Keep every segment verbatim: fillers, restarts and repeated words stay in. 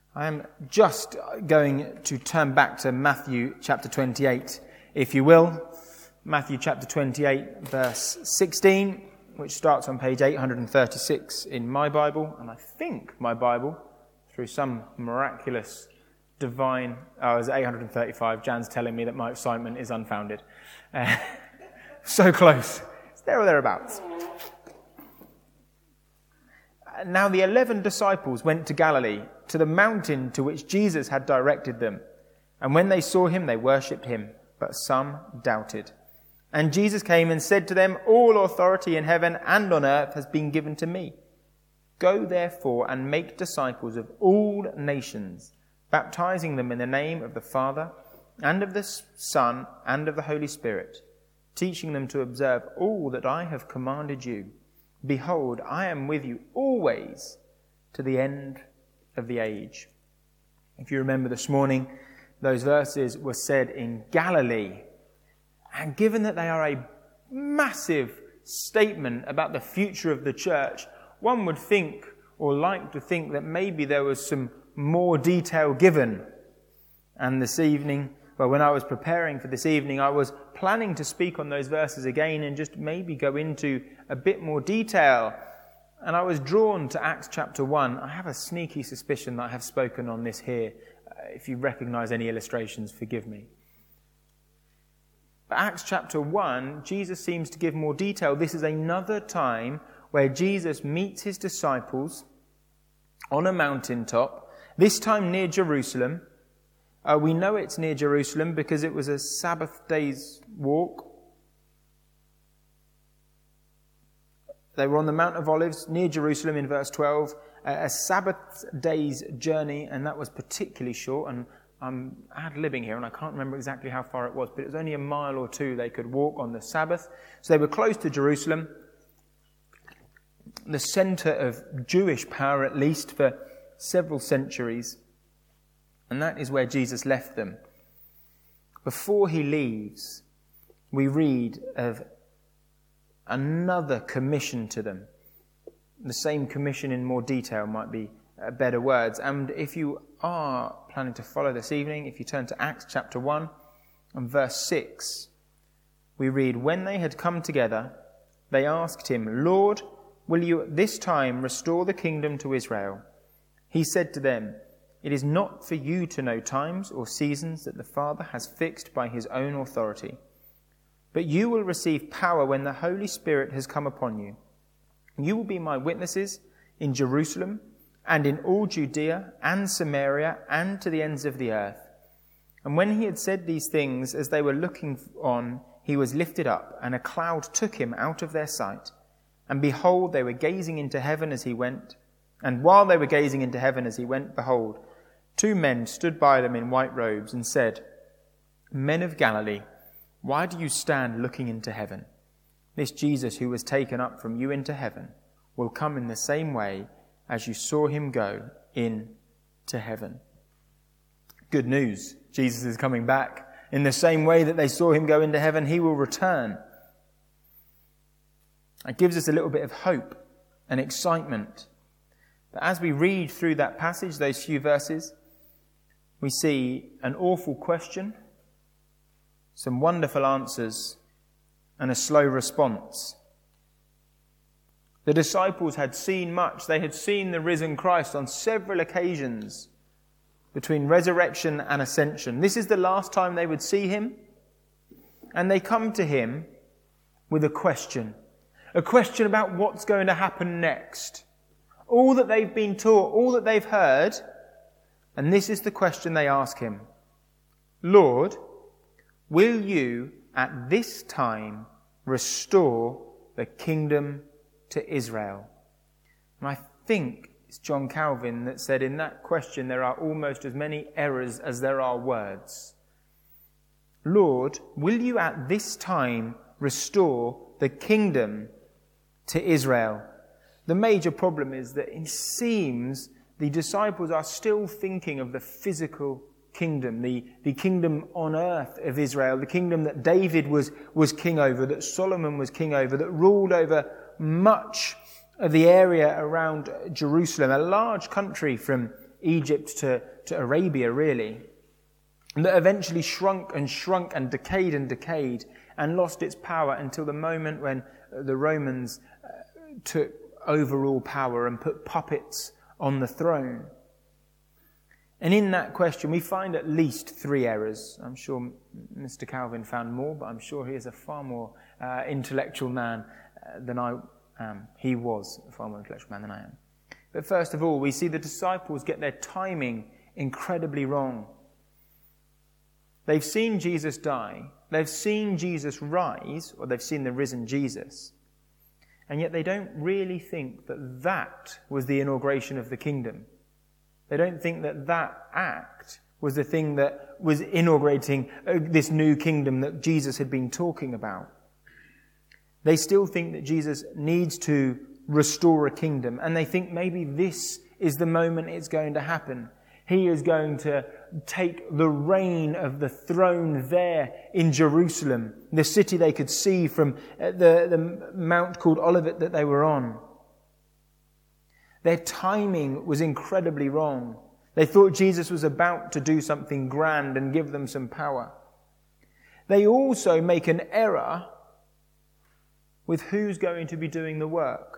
I am just going to turn back to Matthew chapter twenty-eight, if you will. Matthew chapter twenty-eight, verse sixteen, which starts on page eight hundred thirty-six in my Bible. And I think my Bible, through some miraculous divine... Oh, it's eight hundred thirty-five. Jan's telling me that my excitement is unfounded. Uh, so close. It's there or thereabouts. Now the eleven disciples went to Galilee, to the mountain to which Jesus had directed them. And when they saw him, they worshipped him, but some doubted. And Jesus came and said to them, "All authority in heaven and on earth has been given to me. Go therefore and make disciples of all nations, baptizing them in the name of the Father and of the Son and of the Holy Spirit, teaching them to observe all that I have commanded you. Behold, I am with you always to the end of the age." If you remember this morning, those verses were said in Galilee. And given that they are a massive statement about the future of the church, one would think, or like to think, that maybe there was some more detail given. And this evening, well, when I was preparing for this evening, I was planning to speak on those verses again and just maybe go into a bit more detail. And I was drawn to Acts chapter one. I have a sneaky suspicion that I have spoken on this here. Uh, if you recognize any illustrations, forgive me. But Acts chapter one, Jesus seems to give more detail. This is another time where Jesus meets his disciples on a mountaintop, this time near Jerusalem. Uh, we know it's near Jerusalem because it was a Sabbath day's walk. They were on the Mount of Olives near Jerusalem in verse twelve, a Sabbath day's journey, and that was particularly short. And I'm ad-libbing here, and I can't remember exactly how far it was, but it was only a mile or two they could walk on the Sabbath. So they were close to Jerusalem, the centre of Jewish power, at least for several centuries. And that is where Jesus left them. Before he leaves, we read of another commission to them. The same commission in more detail might be better words. And if you are planning to follow this evening, if you turn to Acts chapter one and verse six, we read, "When they had come together, they asked him, 'Lord, will you at this time restore the kingdom to Israel?' He said to them, 'It is not for you to know times or seasons that the Father has fixed by his own authority. But you will receive power when the Holy Spirit has come upon you. You will be my witnesses in Jerusalem and in all Judea and Samaria and to the ends of the earth.' And when he had said these things, as they were looking on, he was lifted up, and a cloud took him out of their sight. And behold, they were gazing into heaven as he went. And while they were gazing into heaven as he went, behold, two men stood by them in white robes and said, 'Men of Galilee, why do you stand looking into heaven? This Jesus who was taken up from you into heaven will come in the same way as you saw him go into heaven.'" Good news. Jesus is coming back. In the same way that they saw him go into heaven, he will return. It gives us a little bit of hope and excitement. But as we read through that passage, those few verses, we see an awful question, some wonderful answers, and a slow response. The disciples had seen much. They had seen the risen Christ on several occasions between resurrection and ascension. This is the last time they would see him. And they come to him with a question. A question about what's going to happen next. All that they've been taught, all that they've heard. And this is the question they ask him. "Lord, will you at this time restore the kingdom to Israel?" And I think it's John Calvin that said in that question there are almost as many errors as there are words. "Lord, will you at this time restore the kingdom to Israel?" The major problem is that it seems the disciples are still thinking of the physical kingdom, the, the kingdom on earth of Israel, the kingdom that David was, was king over, that Solomon was king over, that ruled over much of the area around Jerusalem, a large country from Egypt to, to Arabia, really, and that eventually shrunk and shrunk and decayed and decayed and lost its power until the moment when the Romans uh, took overall power and put puppets on the throne. And in that question, we find at least three errors. I'm sure Mister Calvin found more, but I'm sure he is a far more uh, intellectual man uh, than I am. He was a far more intellectual man than I am. But first of all, we see the disciples get their timing incredibly wrong. They've seen Jesus die, they've seen Jesus rise, or they've seen the risen Jesus, and yet they don't really think that that was the inauguration of the kingdom. They don't think that that act was the thing that was inaugurating this new kingdom that Jesus had been talking about. They still think that Jesus needs to restore a kingdom, and they think maybe this is the moment it's going to happen. He is going to take the reign of the throne there in Jerusalem, the city they could see from the, the mount called Olivet that they were on. Their timing was incredibly wrong. They thought Jesus was about to do something grand and give them some power. They also make an error with who's going to be doing the work.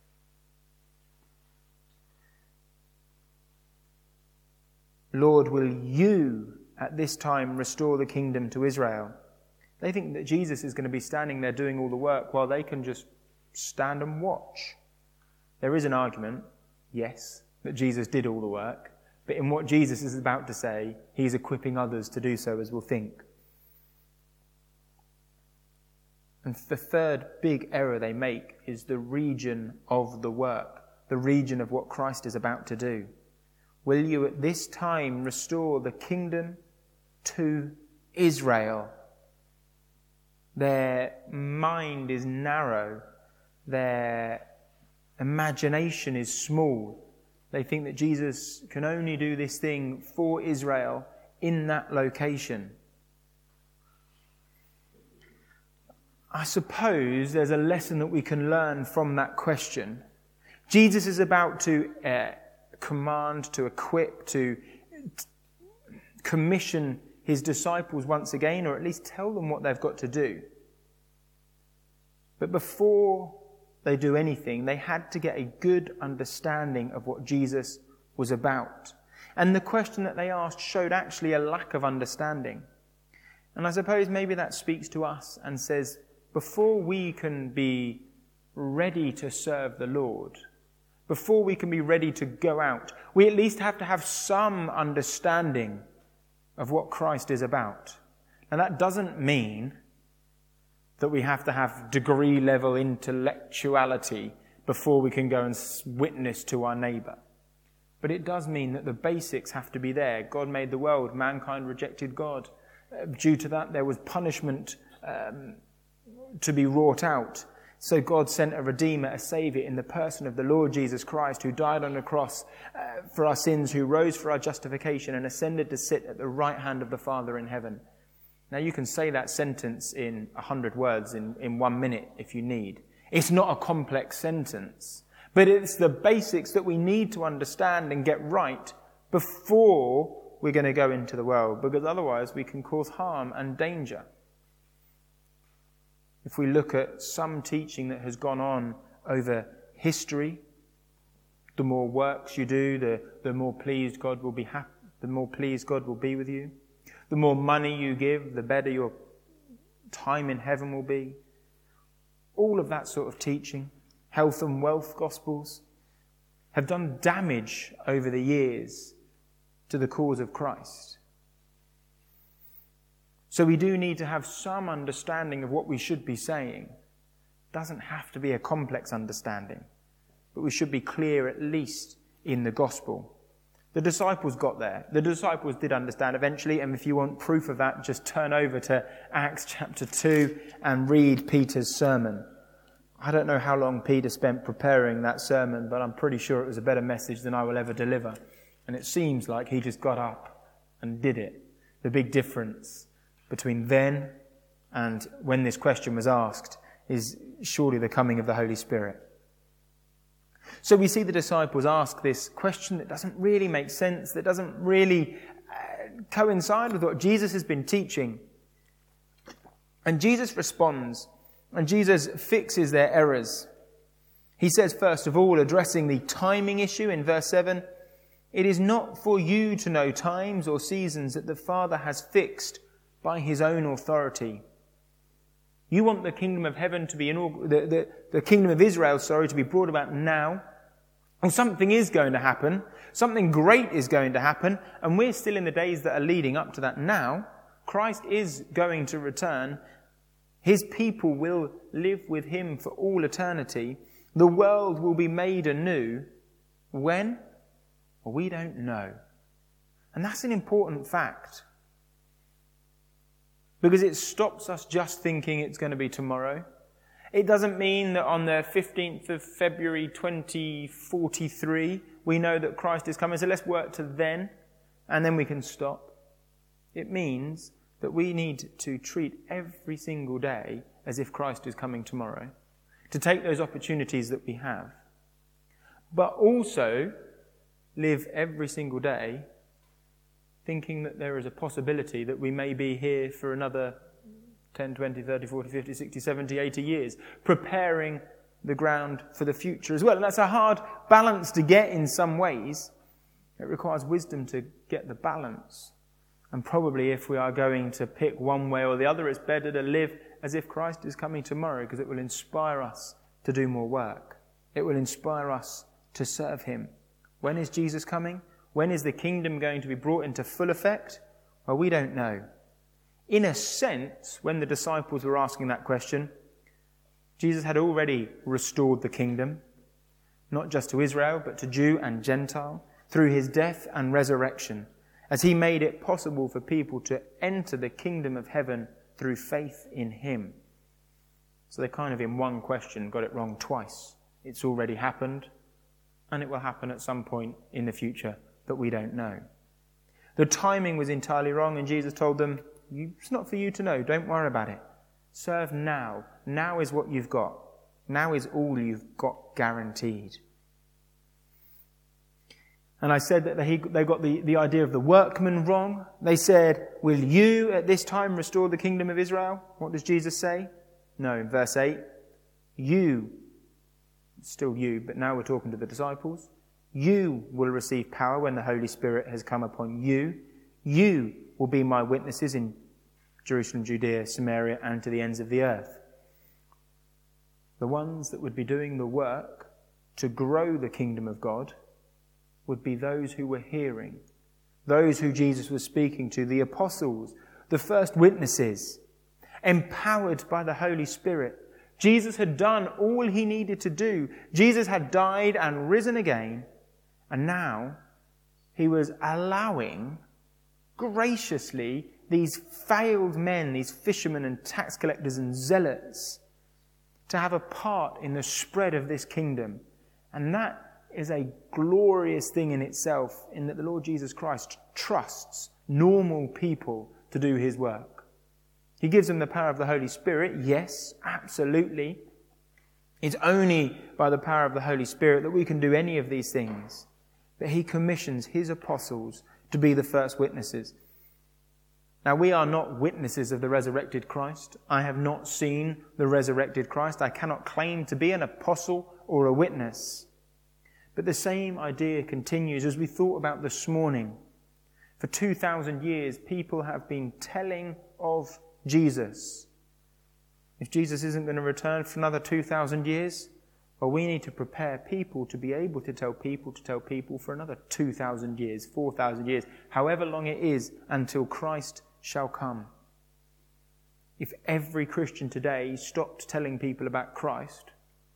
Lord, will you at this time restore the kingdom to Israel? They think that Jesus is going to be standing there doing all the work while they can just stand and watch. There is an argument, yes, that Jesus did all the work, but in what Jesus is about to say, he's equipping others to do so, as we'll think. And the third big error they make is the region of the work, the region of what Christ is about to do. Will you at this time restore the kingdom to Israel? Their mind is narrow. Their imagination is small. They think that Jesus can only do this thing for Israel in that location. I suppose there's a lesson that we can learn from that question. Jesus is about to uh, command, to equip, to t- commission his disciples once again, or at least tell them what they've got to do. But before they do anything, they had to get a good understanding of what Jesus was about. And the question that they asked showed actually a lack of understanding. And I suppose maybe that speaks to us and says, before we can be ready to serve the Lord, before we can be ready to go out, we at least have to have some understanding of what Christ is about. Now that doesn't mean that we have to have degree-level intellectuality before we can go and witness to our neighbour. But it does mean that the basics have to be there. God made the world, mankind rejected God. Uh, due to that, there was punishment um, to be wrought out. So God sent a Redeemer, a Saviour, in the person of the Lord Jesus Christ, who died on the cross uh, for our sins, who rose for our justification and ascended to sit at the right hand of the Father in heaven. Now you can say that sentence in a hundred words in, in one minute if you need. It's not a complex sentence, but it's the basics that we need to understand and get right before we're going to go into the world, because otherwise we can cause harm and danger. If we look at some teaching that has gone on over history, the more works you do, the, the more pleased God will be happy, the more pleased God will be with you. The more money you give, the better your time in heaven will be. All of that sort of teaching, health and wealth gospels, have done damage over the years to the cause of Christ. So we do need to have some understanding of what we should be saying. It doesn't have to be a complex understanding, but we should be clear at least in the gospel. The disciples got there. The disciples did understand eventually, and if you want proof of that, just turn over to Acts chapter two and read Peter's sermon. I don't know how long Peter spent preparing that sermon, but I'm pretty sure it was a better message than I will ever deliver. And it seems like he just got up and did it. The big difference between then and when this question was asked is surely the coming of the Holy Spirit. So we see the disciples ask this question that doesn't really make sense, that doesn't really uh, coincide with what Jesus has been teaching. And Jesus responds, and Jesus fixes their errors. He says, first of all, addressing the timing issue in verse seven, "It is not for you to know times or seasons that the Father has fixed by his own authority." You want the kingdom of heaven to be, inaug- the, the, the kingdom of Israel, sorry, to be brought about now. Well, something is going to happen. Something great is going to happen. And we're still in the days that are leading up to that now. Christ is going to return. His people will live with him for all eternity. The world will be made anew. When? Well, we don't know. And that's an important fact. Because it stops us just thinking it's going to be tomorrow. It doesn't mean that on the fifteenth of February twenty forty-three, we know that Christ is coming, so let's work to then, and then we can stop. It means that we need to treat every single day as if Christ is coming tomorrow, to take those opportunities that we have, but also live every single day thinking that there is a possibility that we may be here for another ten, twenty, thirty, forty, fifty, sixty, seventy, eighty years, preparing the ground for the future as well. And that's a hard balance to get in some ways. It requires wisdom to get the balance. And probably if we are going to pick one way or the other, it's better to live as if Christ is coming tomorrow, because it will inspire us to do more work. It will inspire us to serve him. When is Jesus coming? When is the kingdom going to be brought into full effect? Well, we don't know. In a sense, when the disciples were asking that question, Jesus had already restored the kingdom, not just to Israel, but to Jew and Gentile, through his death and resurrection, as he made it possible for people to enter the kingdom of heaven through faith in him. So they kind of, in one question, got it wrong twice. It's already happened, and it will happen at some point in the future that we don't know. The timing was entirely wrong, and Jesus told them, it's not for you to know, don't worry about it. Serve now. Now is what you've got. Now is all you've got guaranteed. And I said that they, they got the, the idea of the workman wrong. They said, will you at this time restore the kingdom of Israel? What does Jesus say? No, in verse eight, you, still you, but now we're talking to the disciples, you will receive power when the Holy Spirit has come upon you. You will be my witnesses in Jerusalem, Judea, Samaria, and to the ends of the earth. The ones that would be doing the work to grow the kingdom of God would be those who were hearing, those who Jesus was speaking to, the apostles, the first witnesses, empowered by the Holy Spirit. Jesus had done all he needed to do. Jesus had died and risen again, and now he was allowing graciously these failed men, these fishermen and tax collectors and zealots, to have a part in the spread of this kingdom. And that is a glorious thing in itself, in that the Lord Jesus Christ trusts normal people to do his work. He gives them the power of the Holy Spirit, yes, absolutely. It's only by the power of the Holy Spirit that we can do any of these things. But he commissions his apostles to be the first witnesses. Now, we are not witnesses of the resurrected Christ. I have not seen the resurrected Christ. I cannot claim to be an apostle or a witness. But the same idea continues as we thought about this morning. For two thousand years, people have been telling of Jesus. If Jesus isn't going to return for another two thousand years, well, we need to prepare people to be able to tell people to tell people for another two thousand years, four thousand years, however long it is until Christ shall come. If every Christian today stopped telling people about Christ,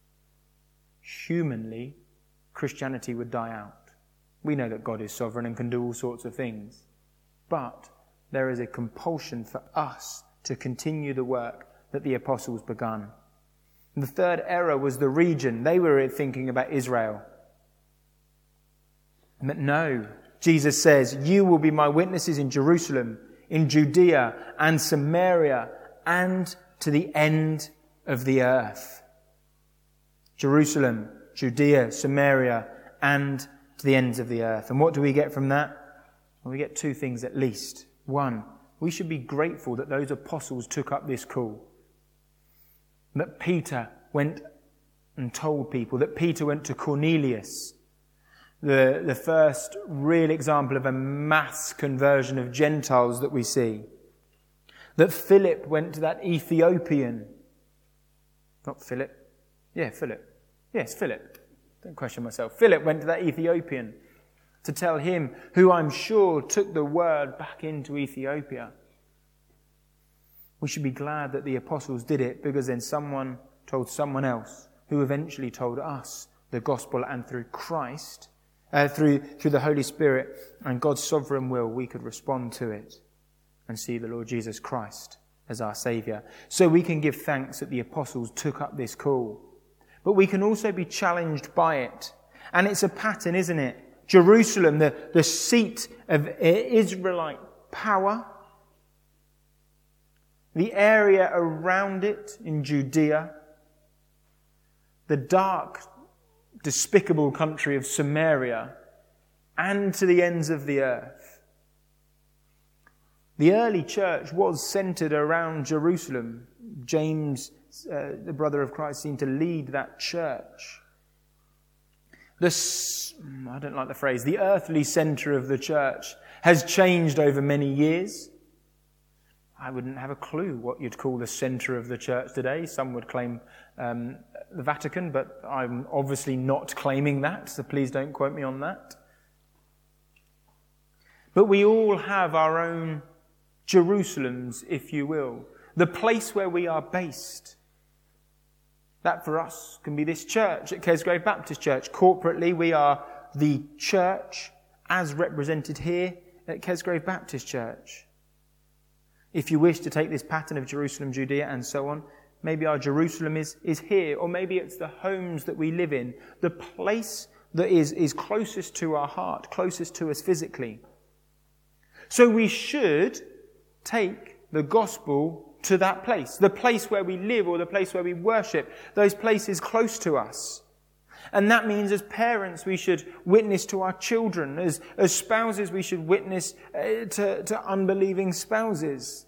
humanly, Christianity would die out. We know that God is sovereign and can do all sorts of things. But there is a compulsion for us to continue the work that the apostles begun. And the third error was the region. They were thinking about Israel. But no, Jesus says, you will be my witnesses in Jerusalem, in Judea and Samaria, and to the end of the earth. Jerusalem, Judea, Samaria, and to the ends of the earth. And what do we get from that? Well, we get two things at least. One, we should be grateful that those apostles took up this call. That Peter went and told people, that Peter went to Cornelius, the, the first real example of a mass conversion of Gentiles that we see. That Philip went to that Ethiopian. Not Philip. Yeah, Philip. Yes, Philip. Don't question myself. Philip went to that Ethiopian to tell him, who I'm sure took the word back into Ethiopia. We should be glad that the apostles did it, because then someone told someone else, who eventually told us the gospel, and through Christ, uh, through through the Holy Spirit and God's sovereign will, we could respond to it and see the Lord Jesus Christ as our Saviour. So we can give thanks that the apostles took up this call. But we can also be challenged by it. And it's a pattern, isn't it? Jerusalem, the, the seat of Israelite power. The area around it in Judea. The dark, despicable country of Samaria. And to the ends of the earth. The early church was centered around Jerusalem. James, uh, the brother of Christ, seemed to lead that church. The, I don't like the phrase, the earthly center of the church has changed over many years. I wouldn't have a clue what you'd call the center of the church today. Some would claim um, the Vatican, but I'm obviously not claiming that, so please don't quote me on that. But we all have our own Jerusalems, if you will. The place where we are based. That for us can be this church at Kesgrove Baptist Church. Corporately, we are the church as represented here at Kesgrove Baptist Church. If you wish to take this pattern of Jerusalem, Judea, and so on, maybe our Jerusalem is, is here, or maybe it's the homes that we live in, the place that is, is closest to our heart, closest to us physically. So we should take the gospel to that place, the place where we live or the place where we worship, those places close to us. And that means as parents we should witness to our children, as, as spouses we should witness uh, to, to unbelieving spouses.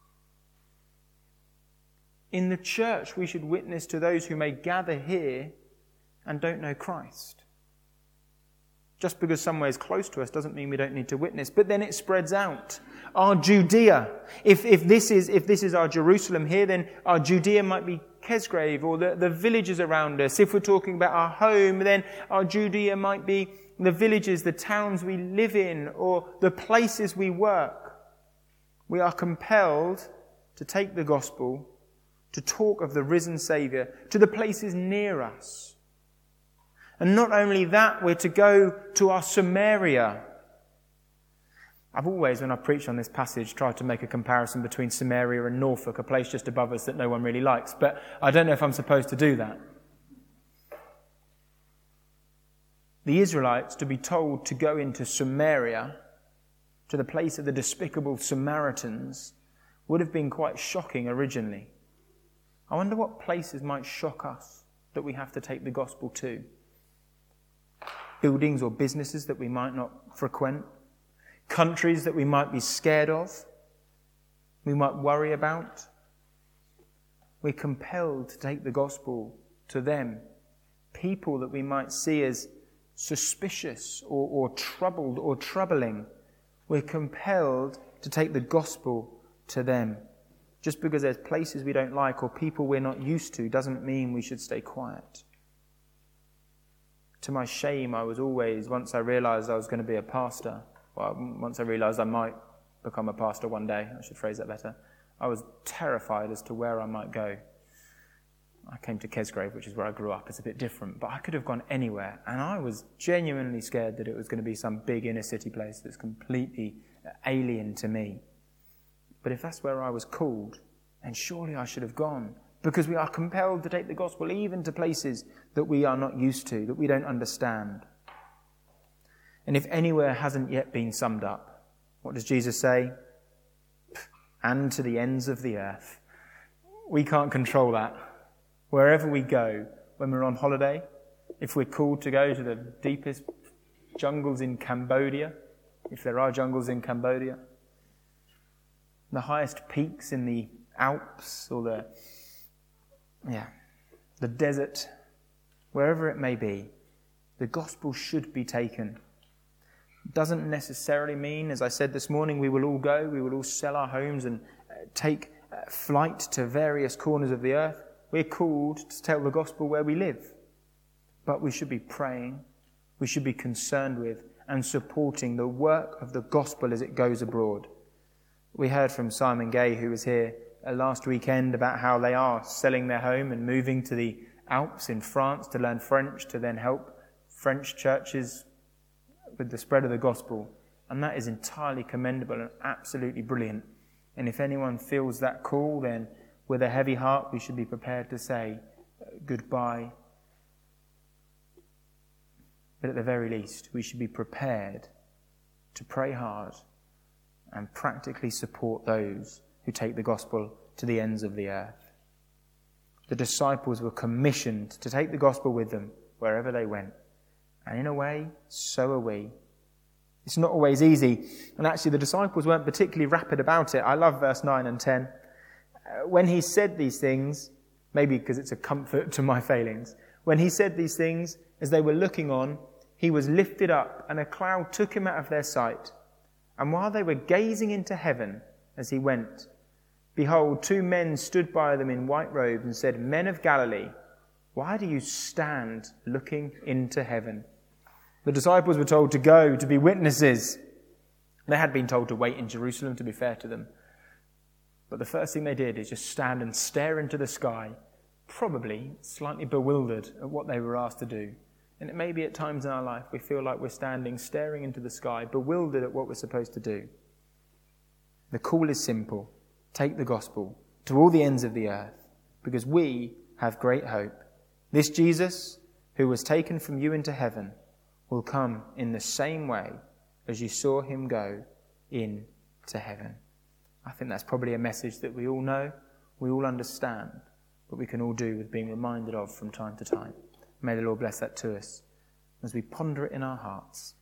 In the church we should witness to those who may gather here and don't know Christ. Just because somewhere is close to us doesn't mean we don't need to witness. But then it spreads out. Our Judea, if, if, this is, if this is our Jerusalem here, then our Judea might be Kesgrove or the, the villages around us. If we're talking about our home, then our Judea might be the villages, the towns we live in, or the places we work. We are compelled to take the gospel, to talk of the risen Saviour, to the places near us. And not only that, we're to go to our Samaria. I've always, when I've preached on this passage, tried to make a comparison between Samaria and Norfolk, a place just above us that no one really likes, but I don't know if I'm supposed to do that. The Israelites, to be told to go into Samaria, to the place of the despicable Samaritans, would have been quite shocking originally. I wonder what places might shock us that we have to take the gospel to. Buildings or businesses that we might not frequent. Countries that we might be scared of. We might worry about. We're compelled to take the gospel to them. People that we might see as suspicious or, or troubled or troubling. We're compelled to take the gospel to them. Just because there's places we don't like or people we're not used to doesn't mean we should stay quiet. To my shame, I was always, once I realised I was going to be a pastor, well, once I realised I might become a pastor one day, I should phrase that better, I was terrified as to where I might go. I came to Kesgrove, which is where I grew up. It's a bit different, but I could have gone anywhere, and I was genuinely scared that it was going to be some big inner city place that's completely alien to me. But if that's where I was called, then surely I should have gone. Because we are compelled to take the gospel even to places that we are not used to, that we don't understand. And if anywhere hasn't yet been summed up, what does Jesus say? And to the ends of the earth. We can't control that. Wherever we go, when we're on holiday, if we're called to go to the deepest jungles in Cambodia, if there are jungles in Cambodia, the highest peaks in the Alps or the, yeah, the desert, wherever it may be, the gospel should be taken. Doesn't necessarily mean, as I said this morning, we will all go, we will all sell our homes and uh, take uh, flight to various corners of the earth. We're called to tell the gospel where we live. But we should be praying, we should be concerned with and supporting the work of the gospel as it goes abroad. We heard from Simon Gay, who was here uh, last weekend, about how they are selling their home and moving to the Alps in France to learn French, to then help French churches with the spread of the gospel. And that is entirely commendable and absolutely brilliant. And if anyone feels that call, then with a heavy heart we should be prepared to say uh, goodbye. But at the very least, we should be prepared to pray hard and practically support those who take the gospel to the ends of the earth. The disciples were commissioned to take the gospel with them wherever they went. And in a way, so are we. It's not always easy. And actually, the disciples weren't particularly rapid about it. I love verse nine and ten. Uh, when he said these things, maybe because it's a comfort to my failings, when he said these things, as they were looking on, he was lifted up, and a cloud took him out of their sight. And while they were gazing into heaven as he went, behold, two men stood by them in white robes and said, Men of Galilee, why do you stand looking into heaven? The disciples were told to go, to be witnesses. They had been told to wait in Jerusalem, to be fair to them. But the first thing they did is just stand and stare into the sky, probably slightly bewildered at what they were asked to do. And it may be at times in our life we feel like we're standing, staring into the sky, bewildered at what we're supposed to do. The call is simple. Take the gospel to all the ends of the earth, because we have great hope. This Jesus, who was taken from you into heaven, will come in the same way as you saw him go into heaven. I think that's probably a message that we all know, we all understand, but we can all do with being reminded of from time to time. May the Lord bless that to us as we ponder it in our hearts.